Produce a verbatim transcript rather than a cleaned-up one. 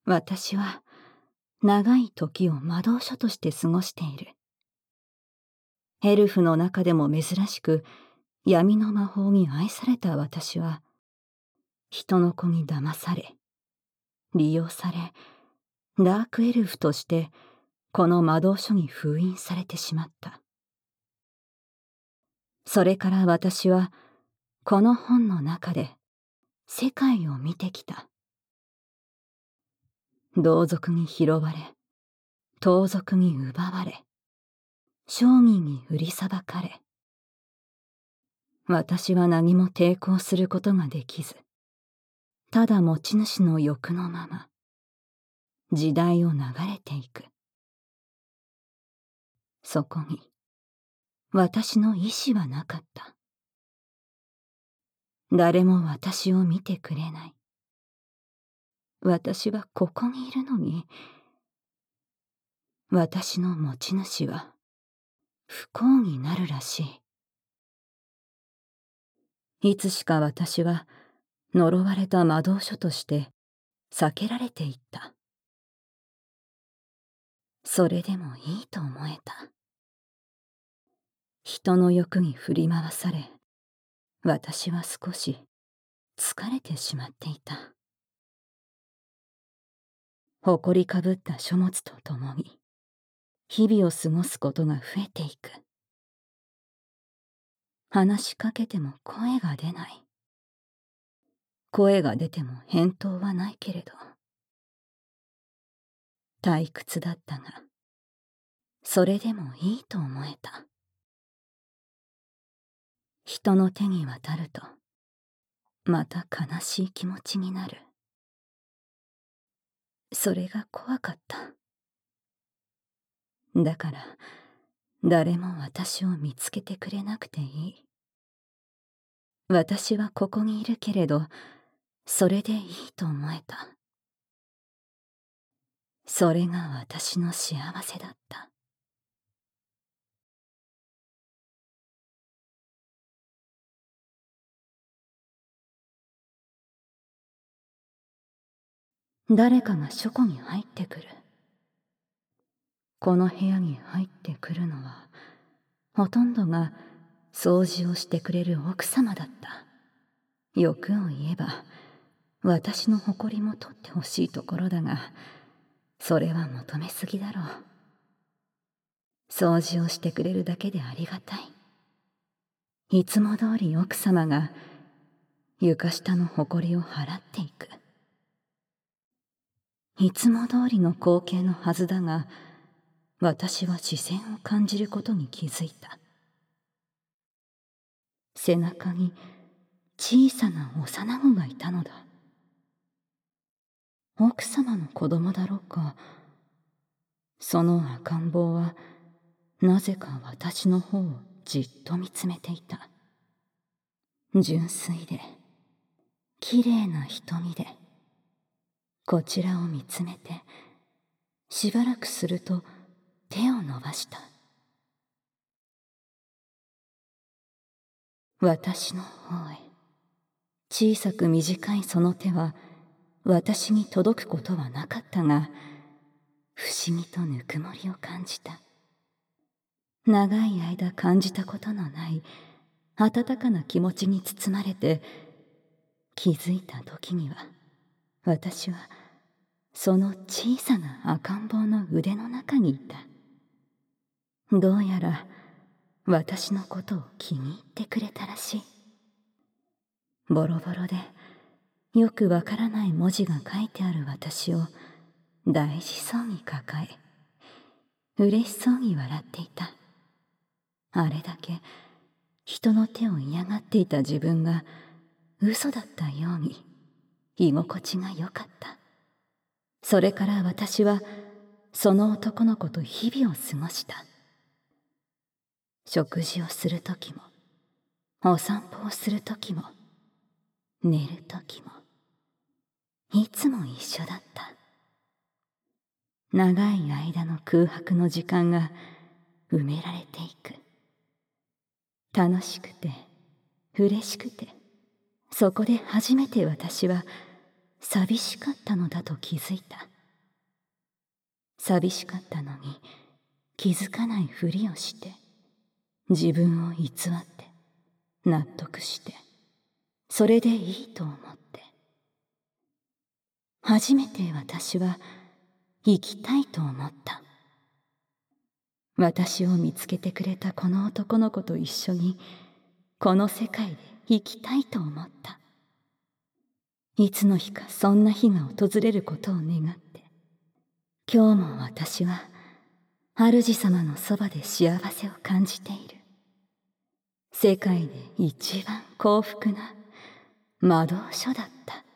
私は長い時を魔導書として過ごしている。エルフの中でも珍しく闇の魔法に愛された私は、人の子に騙され、利用され、ダークエルフとしてこの魔導書に封印されてしまった。それから私はこの本の中で世界を見てきた。同族に拾われ、盗賊に奪われ、商人に売りさばかれ、私は何も抵抗することができず、ただ持ち主の欲のまま時代を流れていく。そこに私の意志はなかった。誰も私を見てくれない。私はここにいるのに、私の持ち主は不幸になるらしい。いつしか私は呪われた魔導書として避けられていった。それでもいいと思えた。人の欲に振り回され、私は少し疲れてしまっていた。誇りかぶった書物とともに日々を過ごすことが増えていく。話しかけても声が出ない。声が出ても返答はないけれど、退屈だったが、それでもいいと思えた。人の手に渡ると、また悲しい気持ちになる。それが怖かった。だから、誰も私を見つけてくれなくていい。私はここにいるけれど、それでいいと思えた。それが私の幸せだった。誰かが書庫に入ってくる。この部屋に入ってくるのは、ほとんどが掃除をしてくれる奥様だった。欲を言えば、私の誇りも取ってほしいところだが、それは求めすぎだろう。掃除をしてくれるだけでありがたい。いつも通り奥様が床下の埃りを払っていく。いつも通りの光景のはずだが、私は視線を感じることに気づいた。背中に小さな幼子がいたのだ。奥様の子供だろうか。その赤ん坊はなぜか私の方をじっと見つめていた。純粋できれいな瞳でこちらを見つめて、しばらくすると手を伸ばした。私の方へ。小さく短いその手は私に届くことはなかったが、不思議とぬくもりを感じた。長い間感じたことのない温かな気持ちに包まれて、気づいた時には私はその小さな赤ん坊の腕の中にいた。どうやら私のことを気に入ってくれたらしい。ボロボロでよくわからない文字が書いてある私を大事そうに抱え、嬉しそうに笑っていた。あれだけ人の手を嫌がっていた自分が嘘だったように居心地が良かった。それから私はその男の子と日々を過ごした。食事をするときも、お散歩をするときも、寝るときも、いつも一緒だった。長い間の空白の時間が埋められていく。楽しくて嬉しくて、そこで初めて私は寂しかったのだと気づいた。 寂しかったのに気づかないふりをして、自分を偽って納得して、それでいいと思って、初めて私は生きたいと思った。私を見つけてくれたこの男の子と一緒にこの世界で生きたいと思った。いつの日かそんな日が訪れることを願って、今日も私は主様のそばで幸せを感じている。世界で一番幸福な魔導書だった。